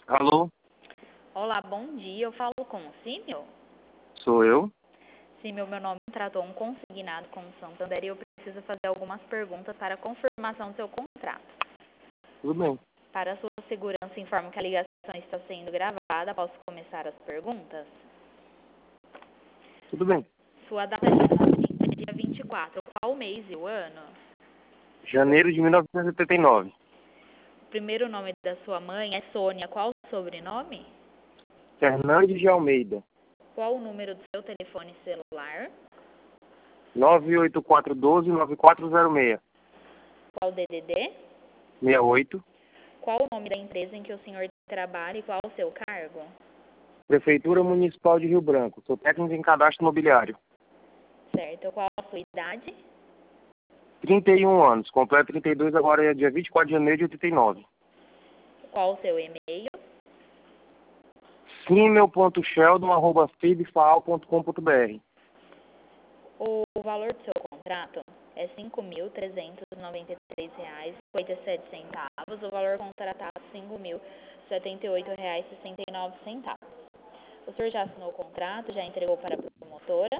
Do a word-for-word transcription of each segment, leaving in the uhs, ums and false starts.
Alô? Olá, bom dia. Eu falo com o Símio? Sou eu? Símio, meu nome tratou um consignado com o Santander e eu preciso fazer algumas perguntas para a confirmação do seu contrato. Tudo bem. Para a sua segurança, informo que a ligação está sendo gravada. Posso começar as perguntas? Tudo bem. Sua data de nascimento é dia vinte e quatro. Qual o mês e o ano? Janeiro de mil novecentos e setenta e nove. O primeiro nome da sua mãe é Sônia. Qual o sobrenome? Fernandes de Almeida. Qual o número do seu telefone celular? nove oito quatro um dois nove quatro zero seis. Qual o D D D? sessenta e oito. Qual o nome da empresa em que o senhor trabalha e qual o seu cargo? Prefeitura Municipal de Rio Branco. Sou técnico em cadastro imobiliário. Certo. Qual a sua idade? trinta e um anos. Completo trinta e dois agora é dia vinte e quatro de janeiro de oitenta e nove. Qual o seu e-mail? simel ponto sheldon arroba fibfaal ponto com ponto br. O valor do seu contrato é cinco mil trezentos e noventa e três reais e cinquenta e sete centavos. O valor contratado é cinco mil setenta e oito reais e sessenta e nove centavos. O senhor já assinou o contrato? Já entregou para a promotora?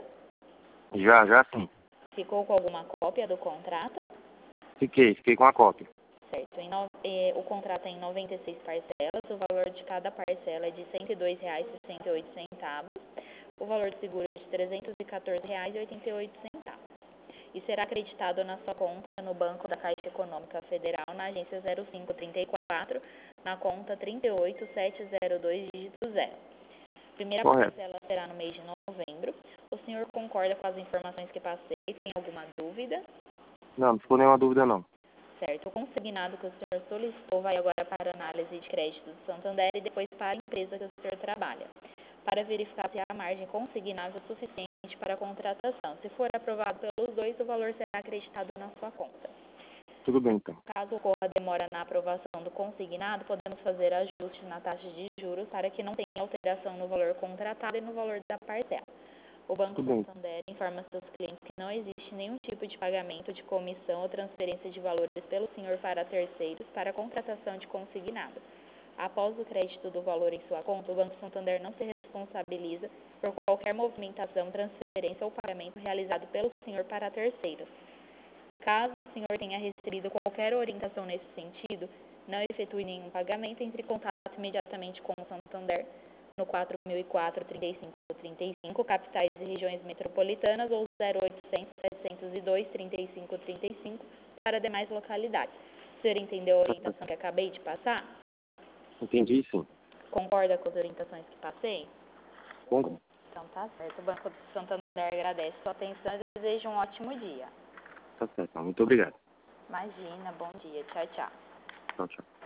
Já, já sim. Ficou com alguma cópia do contrato? Fiquei, fiquei com a cópia. Certo. Em no... eh, o contrato é em noventa e seis parcelas. O valor de cada parcela é de cento e dois reais e sessenta e oito centavos. O valor de seguro é de trezentos e quatorze reais e oitenta e oito centavos. E será acreditado na sua conta no Banco da Caixa Econômica Federal, na agência zero cinco trinta e quatro, na conta trinta e oito sete zero dois, dígito zero. Primeira Correto. parcela será no mês de novembro. O senhor concorda com as informações que passei? Tem alguma dúvida? Não, não ficou nenhuma dúvida não. Certo. O consignado que o senhor solicitou vai agora para a análise de crédito do Santander e depois para a empresa que o senhor trabalha, para verificar se a margem consignável é suficiente para a contratação. Se for aprovado pelos dois, o valor será acreditado na sua conta. Tudo bem, então. Caso ocorra demora na aprovação do consignado, podemos fazer ajustes na taxa de juros para que não tenha alteração no valor contratado e no valor da parcela. O Banco Tudo bem. Santander informa seus clientes que não existe nenhum tipo de pagamento de comissão ou transferência de valores pelo senhor para terceiros para a contratação de consignado. Após o crédito do valor em sua conta, o Banco Santander não se responsabiliza por qualquer movimentação, transferência ou pagamento realizado pelo senhor para terceiros. Caso o senhor tenha recebido qualquer orientação nesse sentido, não efetue nenhum pagamento, entre em contato imediatamente com o Santander no quatro mil e quatro, trinta e cinco, trinta e cinco, capitais e regiões metropolitanas, ou zero oitocentos, setecentos e dois, trinta e cinco, trinta e cinco para demais localidades. O senhor entendeu a orientação que acabei de passar? Entendi, sim. Concorda com as orientações que passei? Concordo. Então tá certo. O Banco do Santander agradece sua atenção e deseja um ótimo dia. Tá certo. Muito obrigado. Imagina, bom dia. Tchau, tchau. Tchau, tchau.